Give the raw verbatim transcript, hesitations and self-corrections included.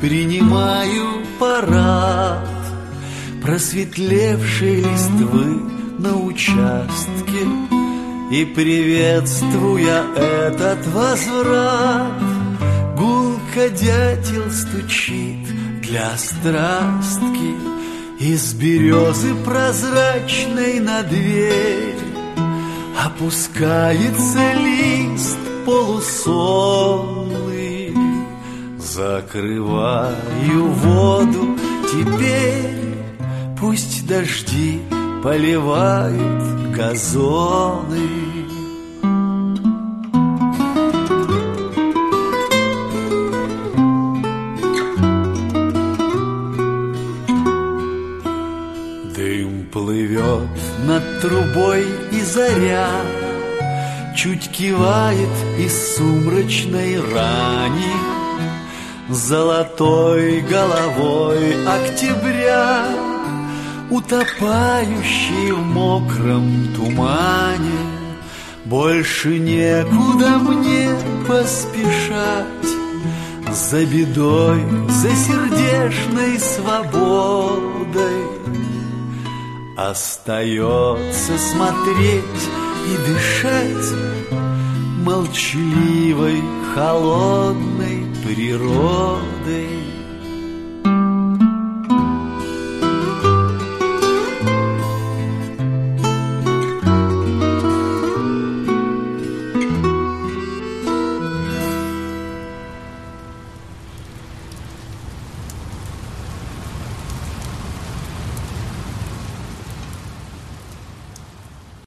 принимаю парад просветлевшей листвы на участке, и, приветствуя этот возврат, гулко дятел стучит для страстки из березы прозрачной на дверь. Опускается лист полусонный, закрываю воду теперь, пусть дожди поливают газоны. Дым плывет над трубой, и заря чуть кивает из сумрачной рани золотой головой октября, утопающий в мокром тумане. Больше некуда мне поспешать за бедой, за сердечной свободой. Остается смотреть и дышать молчаливой, холодной природой.